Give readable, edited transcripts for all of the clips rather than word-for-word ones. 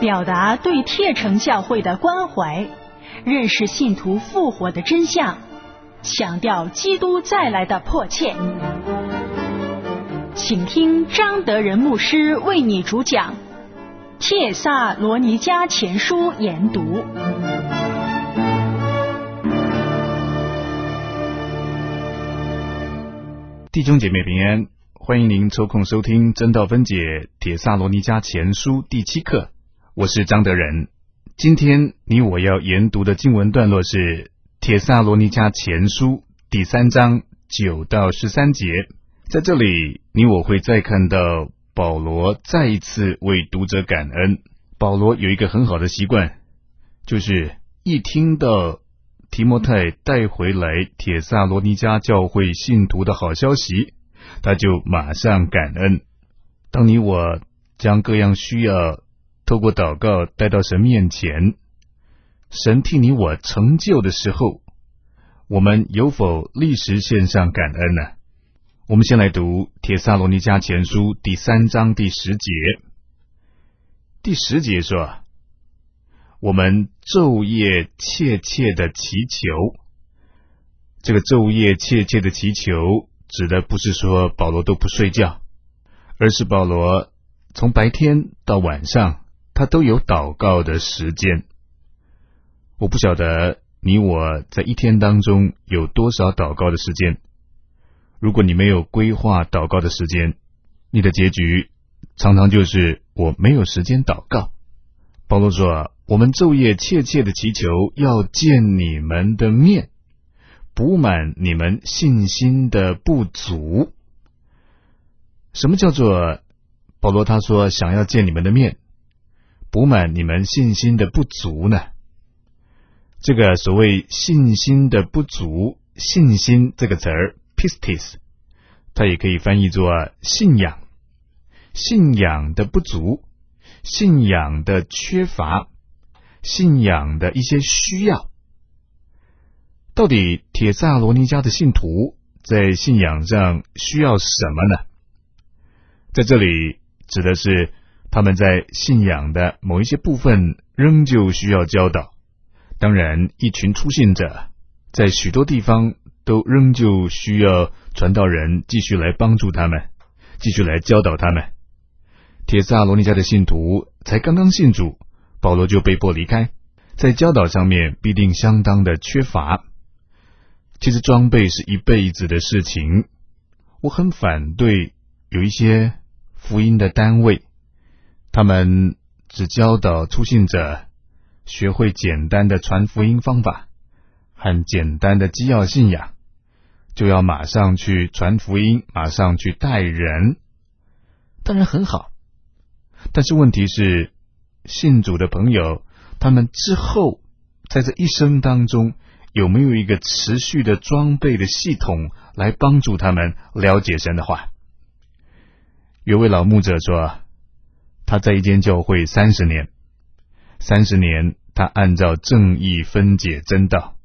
表达对帖城教会的关怀，认识信徒复活的真相，强调基督再来的迫切。请听张德仁牧师为你主讲《帖撒罗尼迦前书》研读。 弟兄姐妹平安，欢迎您抽空收听真道分解帖撒罗尼迦前书第7课，我是张德仁。今天你我要研读的经文段落是帖撒罗尼迦前书第3章9到13节。在这里你我会再看到保罗再一次为读者感恩。保罗有一个很好的习惯，就是一听到提摩太带回来帖撒罗尼迦教会信徒的好消息，他就马上感恩。当你我将各样需要透过祷告带到神面前，神替你我成就的时候，我们有否立时献上感恩呢？我们先来读帖撒罗尼迦前书第3章第10节。第10节说，我们昼夜切切的祈求。这个昼夜切切的祈求指的不是说保罗都不睡觉，而是保罗从白天到晚上他都有祷告的时间。我不晓得你我在一天当中有多少祷告的时间。如果你没有规划祷告的时间，你的结局常常就是我没有时间祷告。保罗说，我们昼夜切切的祈求，要见你们的面，补满你们信心的不足。什么叫做保罗他说想要见你们的面，补满你们信心的不足呢？这个所谓信心的不足，信心这个词儿 pistis， 它也可以翻译作信仰，信仰的不足，信仰的缺乏，信仰的一些需要。到底帖撒罗尼迦的信徒在信仰上需要什么呢？在这里指的是他们在信仰的某一些部分仍旧需要教导。当然，一群初信者在许多地方都仍旧需要传道人继续来帮助他们，继续来教导他们。帖撒罗尼迦的信徒才刚刚信主，保罗就被迫离开，在教导上面必定相当的缺乏。其实装备是一辈子的事情，我很反对有一些福音的单位，他们只教导初信者学会简单的传福音方法和简单的基要信仰，就要马上去传福音，马上去带人。当然很好，但是问题是信主的朋友，他们之后在这一生当中有没有一个持续的装备的系统来帮助他们了解神的话？有位老牧者说，他在一间教会30年他按照正义分解真道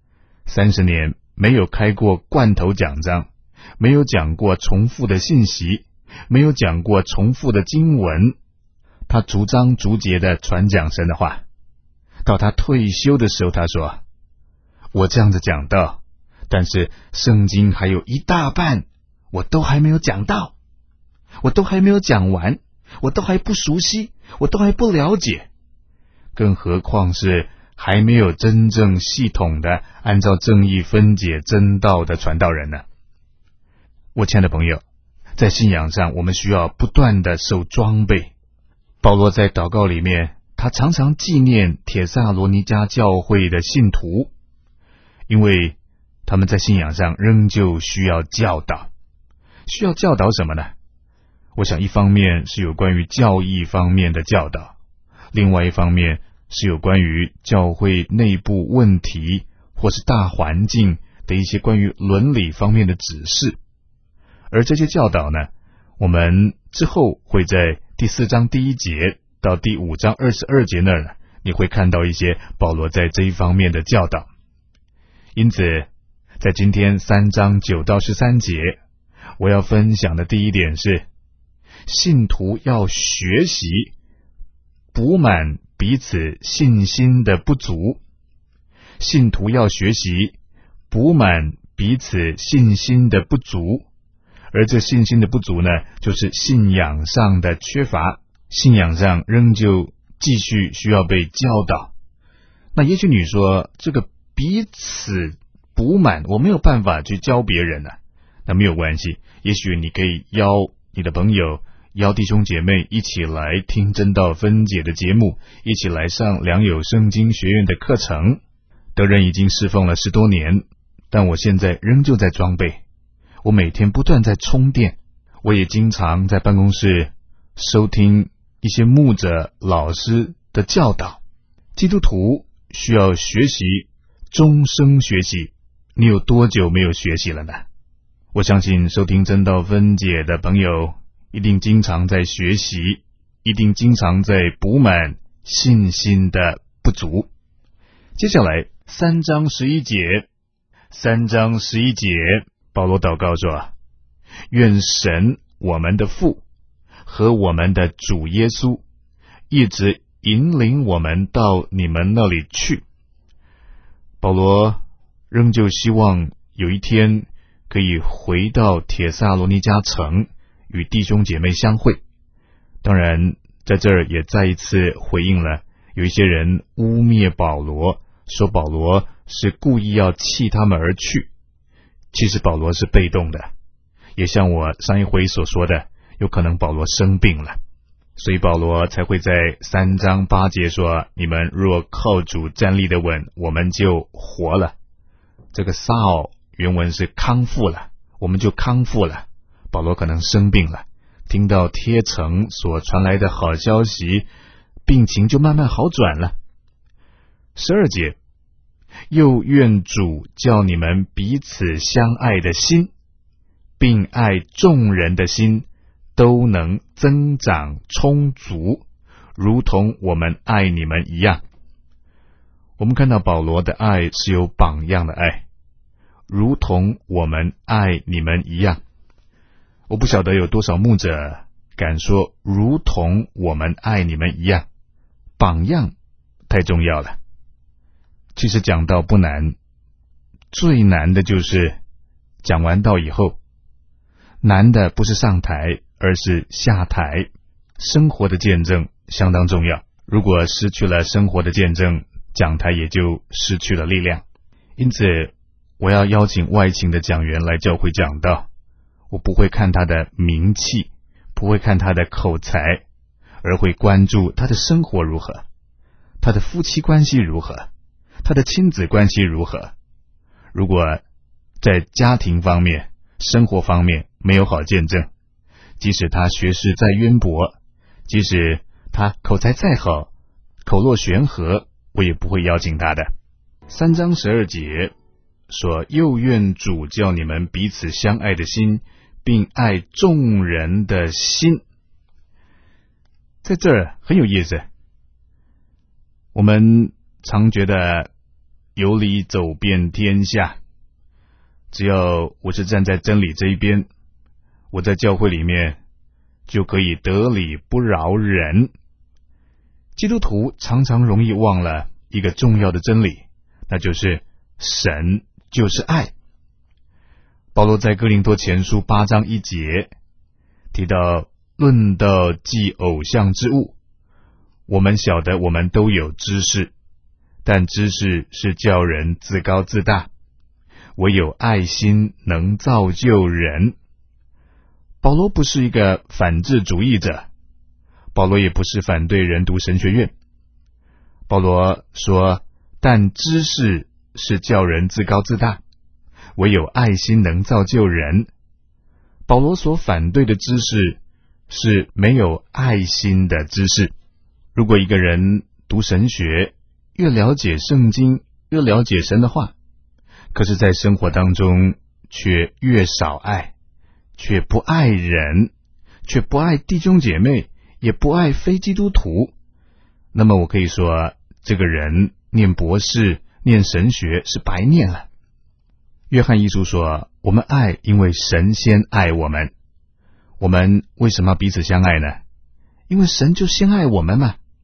，30年没有开过罐头讲章，没有讲过重复的信息，没有讲过重复的经文，他逐章逐节的传讲神的话。到他退休的时候，他说，我这样子讲道，但是圣经还有一大半我都还没有讲到，我都还没有讲完，我都还不熟悉，我都还不了解，更何况是还没有真正系统的按照正义分解真道的传道人呢？我亲爱的朋友，在信仰上我们需要不断的受装备。保罗在祷告里面，他常常纪念帖撒罗尼迦教会的信徒，因为他们在信仰上仍旧需要教导。需要教导什么呢？我想一方面是有关于教义方面的教导，另外一方面是有关于教会内部问题或是大环境的一些关于伦理方面的指示。而这些教导呢，我们之后会在第4章第1节到第5章22节那儿，你会看到一些保罗在这一方面的教导。因此在今天3章9到13节，我要分享的第一点是，信徒要学习补满彼此信心的不足。信徒要学习补满彼此信心的不足，而这信心的不足呢，就是信仰上的缺乏，信仰上仍旧继续需要被教导。那也许你说这个彼此补满，我没有办法去教别人啊，那没有关系，也许你可以邀你的朋友，邀弟兄姐妹一起来听真道分解的节目，一起来上良友圣经学院的课程。德仁已经侍奉了10多年，但我现在仍旧在装备，我每天不断在充电，我也经常在办公室收听一些牧者老师的教导。基督徒需要学习，终生学习。你有多久没有学习了呢？我相信收听真道分解的朋友一定经常在学习，一定经常在补满信心的不足。接下来3章11节，保罗祷告说，愿神我们的父和我们的主耶稣一直引领我们到你们那里去。保罗仍旧希望有一天可以回到帖撒罗尼迦城与弟兄姐妹相会。当然在这儿也再一次回应了有一些人污蔑保罗，说保罗是故意要弃他们而去。其实保罗是被动的，也像我上一回所说的，有可能保罗生病了，所以保罗才会在3章8节说，你们若靠主站立的稳，我们就活了。这个sao原文是康复了，我们就康复了。保罗可能生病了，听到贴城所传来的好消息，病情就慢慢好转了。12节，又愿主叫你们彼此相爱的心，并爱众人的心，都能增长充足，如同我们爱你们一样。我们看到保罗的爱是有榜样的爱，如同我们爱你们一样。我不晓得有多少牧者敢说如同我们爱你们一样，榜样太重要了。其实讲道不难，最难的就是讲完道以后，难的不是上台，而是下台。生活的见证相当重要，如果失去了生活的见证，讲台也就失去了力量。因此我要邀请外勤的讲员来教会讲道，我不会看他的名气，不会看他的口才，而会关注他的生活如何，他的夫妻关系如何，他的亲子关系如何。如果在家庭方面、生活方面没有好见证，即使他学识再渊博，即使他口才再好，口若悬河，我也不会邀请他的。3章12节说，又愿主叫你们彼此相爱的心，并爱众人的心。在这儿很有意思，我们常觉得有理走遍天下，只要我是站在真理这一边，我在教会里面就可以得理不饶人。基督徒常常容易忘了一个重要的真理，那就是神就是爱。保罗在哥林多前书8章1节提到，论到祭偶像之物，我们晓得我们都有知识，但知识是叫人自高自大，唯有爱心能造就人。保罗不是一个反智主义者，保罗也不是反对人读神学院。保罗说，但知识是叫人自高自大，唯有爱心能造就人。保罗所反对的知识是没有爱心的知识。如果一个人读神学，越了解圣经，越了解神的话，可是在生活当中却越少爱，却不爱人，却不爱弟兄姐妹，也不爱非基督徒，那么我可以说，这个人念博士、念神学是白念了。约翰一书说，我们爱，因为神先爱我们。我们为什么要彼此相爱呢？因为神就先爱我们嘛。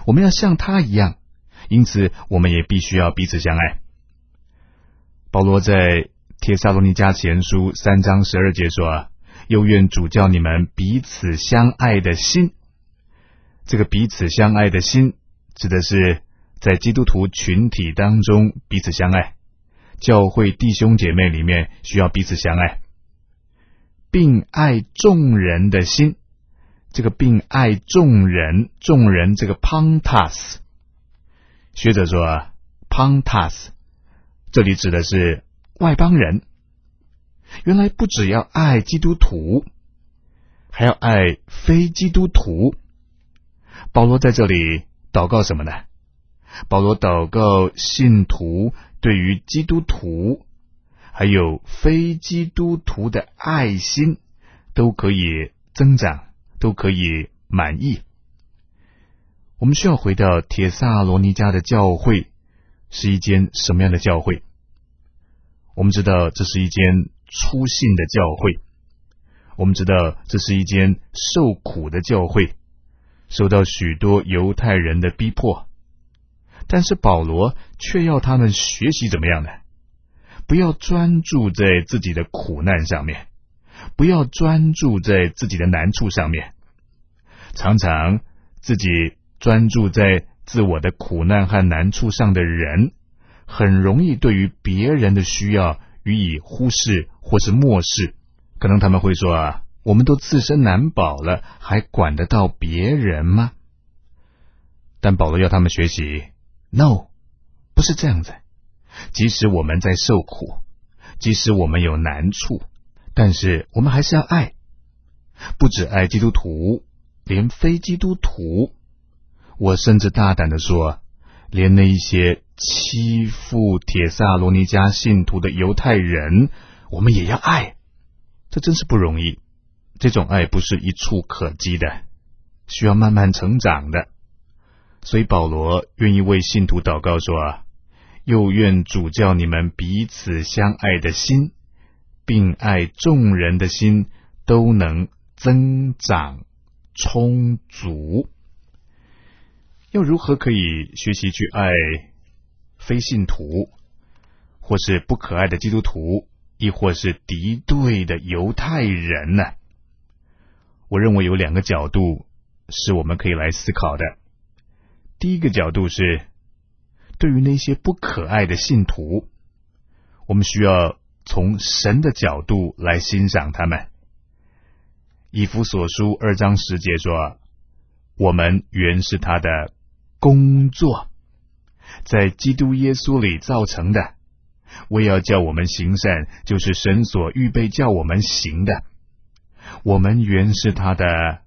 我们要像他一样，因此我们也必须要彼此相爱。保罗在帖撒罗尼迦前书3章12节说，又愿主叫你们彼此相爱的心。这个彼此相爱的心指的是在基督徒群体当中彼此相爱，教会弟兄姐妹里面需要彼此相爱，并爱众人的心。这个并爱众人，众人这个 pantas， 学者说 pantas 这里指的是外邦人。原来不只要爱基督徒，还要爱非基督徒。保罗在这里祷告什么呢？保罗祷告信徒对于基督徒还有非基督徒的爱心都可以增长，都可以满意。我们需要回到帖撒罗尼迦的教会是一间什么样的教会？我们知道这是一间初信的教会，我们知道这是一间受苦的教会，受到许多犹太人的逼迫，但是保罗却要他们学习怎么样呢？不要专注在自己的苦难上面，不要专注在自己的难处上面。常常自己专注在自我的苦难和难处上的人，很容易对于别人的需要予以忽视或是漠视。可能他们会说，我们都自身难保了，还管得到别人吗？但保罗要他们学习 No， 不是这样子。即使我们在受苦，即使我们有难处，但是我们还是要爱，不只爱基督徒，连非基督徒，我甚至大胆的说，连那一些欺负帖撒罗尼迦信徒的犹太人，我们也要爱。这真是不容易，这种爱不是一触可及的，需要慢慢成长的。所以保罗愿意为信徒祷告说，又愿主叫你们彼此相爱的心，并爱众人的心都能增长充足。要如何可以学习去爱非信徒，或是不可爱的基督徒，亦或是敌对的犹太人呢？我认为有2个角度是我们可以来思考的。第一个角度是，对于那些不可爱的信徒，我们需要从神的角度来欣赏他们。以弗所书2章10节说，我们原是他的工作，在基督耶稣里造成的，为要叫我们行善，就是神所预备叫我们行的。我们原是他的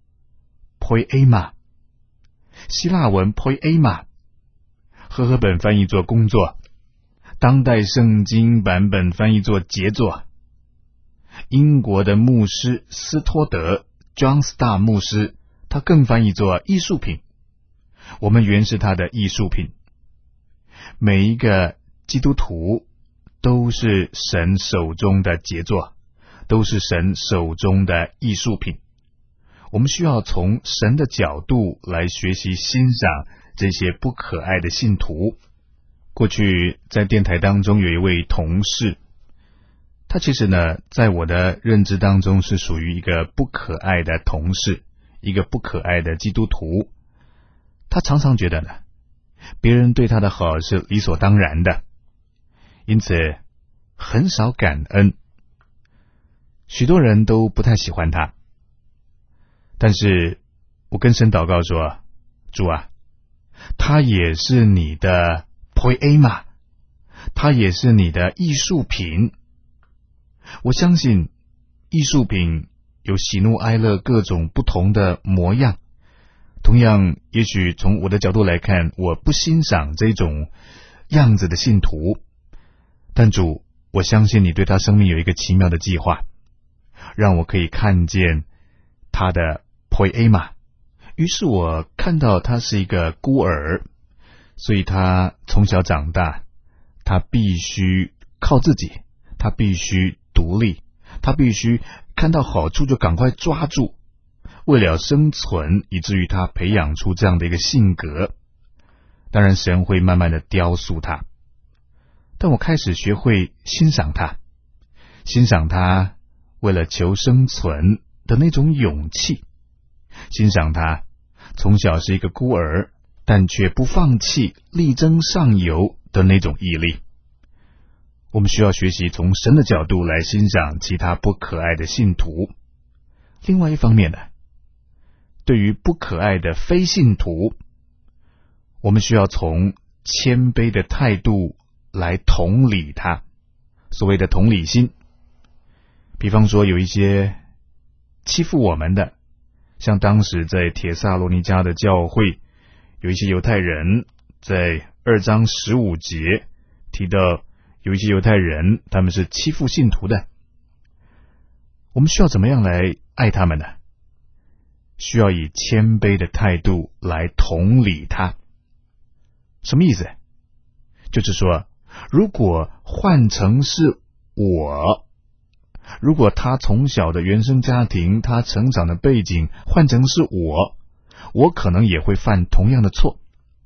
poema， 希腊文 poema， 和合本翻译作工作，当代圣经版本翻译作杰作。英国的牧师斯托德 John Star 牧师，他更翻译作艺术品。我们原是他的艺术品。每一个基督徒都是神手中的杰作，都是神手中的艺术品。我们需要从神的角度来学习欣赏这些不可爱的信徒。过去在电台当中有一位同事，他其实呢，在我的认知当中是属于一个不可爱的同事，一个不可爱的基督徒。他常常觉得呢，别人对他的好是理所当然的，因此很少感恩。许多人都不太喜欢他。但是我跟神祷告说，主啊，他也是你的 poema， 他也是你的艺术品。我相信艺术品有喜怒哀乐各种不同的模样，同样也许从我的角度来看，我不欣赏这种样子的信徒，但主，我相信你对他生命有一个奇妙的计划，让我可以看见他的 poema。 于是我看到他是一个孤儿，所以他从小长大，他必须靠自己，他必须独立，他必须看到好处就赶快抓住，为了生存，以至于他培养出这样的一个性格。 当然神会慢慢的雕塑他，但我开始学会欣赏他，欣赏他为了求生存的那种勇气，欣赏他从小是一个孤儿，但却不放弃力争上游的那种毅力。我们需要学习从神的角度来欣赏其他不可爱的信徒。另外一方面呢，对于不可爱的非信徒，我们需要从谦卑的态度来同理他。所谓的同理心，比方说有一些欺负我们的，像当时在帖撒罗尼迦的教会，有一些犹太人，在2章15节提到有一些犹太人他们是欺负信徒的，我们需要怎么样来爱他们呢？需要以谦卑的态度来同理他。什么意思？就是说，如果换成是我，如果他从小的原生家庭，他成长的背景换成是我可能也会犯同样的错。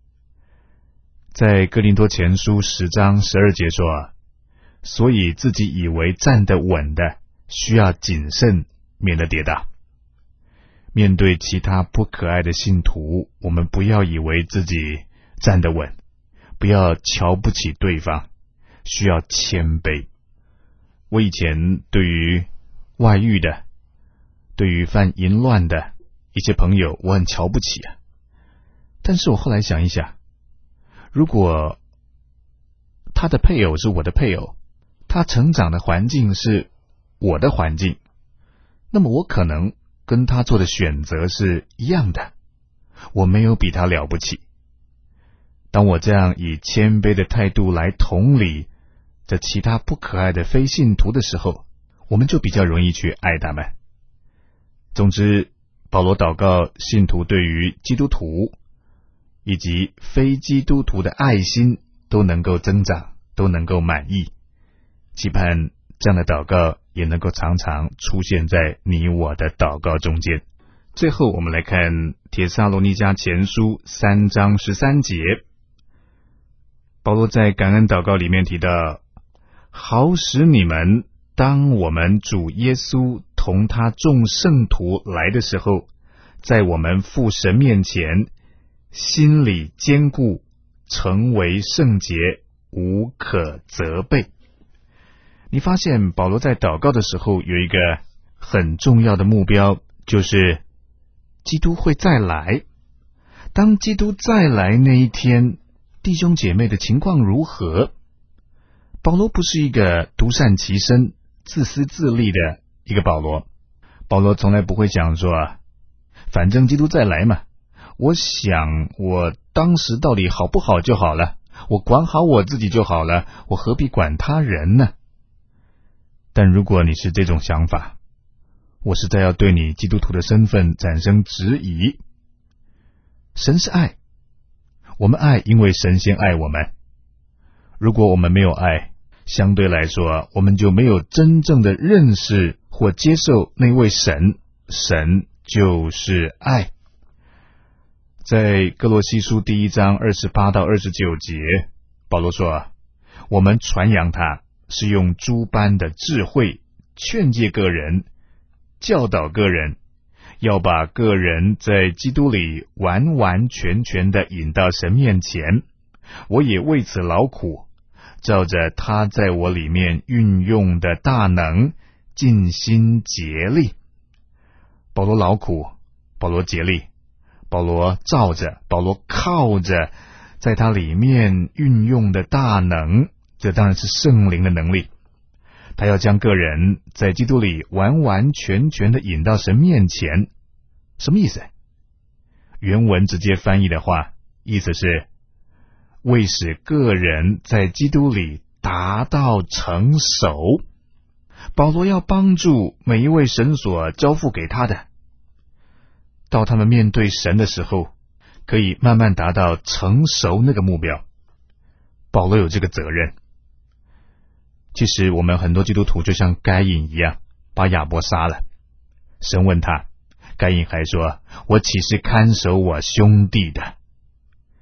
在哥林多前书10章12节说，所以自己以为站得稳的，需要谨慎，免得跌倒。面对其他不可爱的信徒，我们不要以为自己站得稳，不要瞧不起对方，需要谦卑。我以前对于外遇的，对于犯淫乱的一些朋友，我很瞧不起啊。但是我后来想一想，如果他的配偶是我的配偶，他成长的环境是我的环境，那么我可能跟他做的选择是一样的，我没有比他了不起。当我这样以谦卑的态度来同理这其他不可爱的非信徒的时候，我们就比较容易去爱他们。总之，保罗祷告信徒对于基督徒以及非基督徒的爱心都能够增长，都能够满意，期盼这样的祷告也能够常常出现在你我的祷告中间。最后我们来看帖撒罗尼迦前书3章13节，保罗在感恩祷告里面提到，好使你们当我们主耶稣同他众圣徒来的时候，在我们父神面前心里坚固，成为圣洁，无可责备。你发现保罗在祷告的时候有一个很重要的目标，就是基督会再来。当基督再来那一天，弟兄姐妹的情况如何？保罗不是一个独善其身、自私自利的一个保罗。保罗从来不会想说，反正基督再来嘛，我想我当时到底好不好就好了，我管好我自己就好了，我何必管他人呢？但如果你是这种想法，我实在要对你基督徒的身份产生质疑。神是爱，我们爱，因为神先爱我们。如果我们没有爱，相对来说，我们就没有真正的认识或接受那位神。神就是爱。在哥罗西书1章28到29节，保罗说，我们传扬他是用诸般的智慧劝诫个人，教导个人，要把个人在基督里完完全全的引到神面前。我也为此劳苦，照着他在我里面运用的大能，尽心竭力。保罗劳苦，保罗竭力，保罗照着，保罗靠着在他里面运用的大能，这当然是圣灵的能力。他要将个人在基督里完完全全的引到神面前。什么意思？原文直接翻译的话，意思是为使个人在基督里达到成熟。保罗要帮助每一位神所交付给他的，到他们面对神的时候，可以慢慢达到成熟那个目标。保罗有这个责任。其实我们很多基督徒就像该隐一样，把亚伯杀了。神问他，该隐还说，我岂是看守我兄弟的？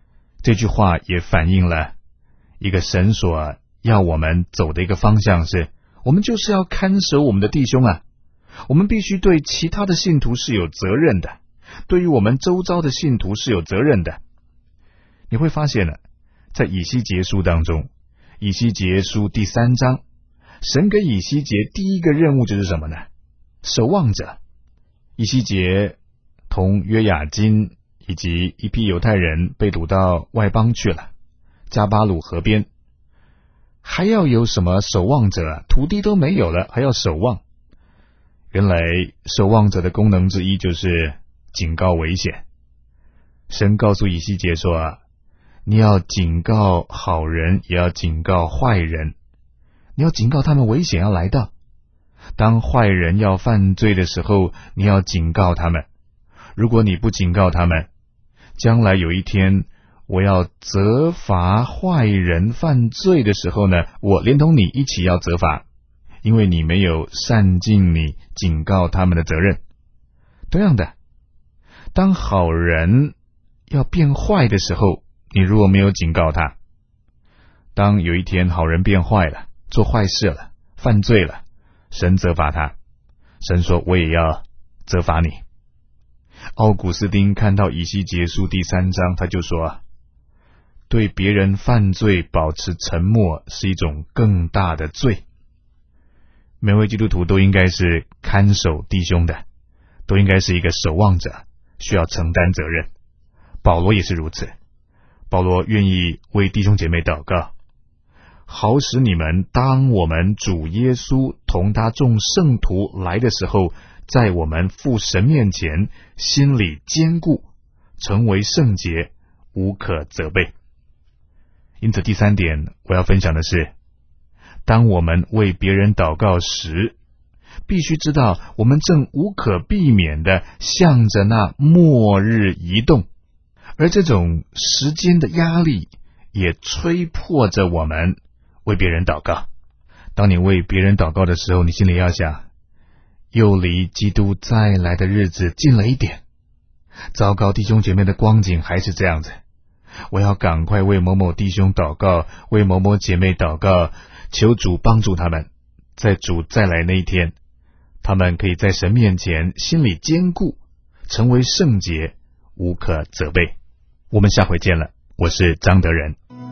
这句话也反映了一个神所要我们走的一个方向是，我们就是要看守我们的弟兄啊，我们必须对其他的信徒是有责任的，对于我们周遭的信徒是有责任的。你会发现呢，在以西结书当中，以西结书第3章，神给以西结第一个任务就是什么呢？守望者。以西结同约雅斤以及一批犹太人被掳到外邦去了，加巴鲁河边，还要有什么守望者？土地都没有了，还要守望。原来守望者的功能之一就是警告危险。神告诉以西结说，你要警告好人，也要警告坏人，你要警告他们危险要来到。当坏人要犯罪的时候，你要警告他们。如果你不警告他们，将来有一天我要责罚坏人犯罪的时候呢，我连同你一起要责罚，因为你没有善尽你警告他们的责任。同样的，当好人要变坏的时候，你如果没有警告他，当有一天好人变坏了，做坏事了，犯罪了，神责罚他，神说我也要责罚你。奥古斯丁看到以西结书第3章，他就说，对别人犯罪保持沉默是一种更大的罪。每位基督徒都应该是看守弟兄的，都应该是一个守望者，需要承担责任。保罗也是如此，保罗愿意为弟兄姐妹祷告，好使你们当我们主耶稣同他众圣徒来的时候，在我们父神面前心里坚固，成为圣洁，无可责备。因此第3点我要分享的是，当我们为别人祷告时，必须知道我们正无可避免地向着那末日移动，而这种时间的压力也催迫着我们为别人祷告。当你为别人祷告的时候，你心里要想，又离基督再来的日子近了一点。糟糕，弟兄姐妹的光景还是这样子，我要赶快为某某弟兄祷告，为某某姐妹祷告，求主帮助他们，在主再来那一天，他们可以在神面前心里坚固，成为圣洁，无可责备。我们下回见了，我是张德仁。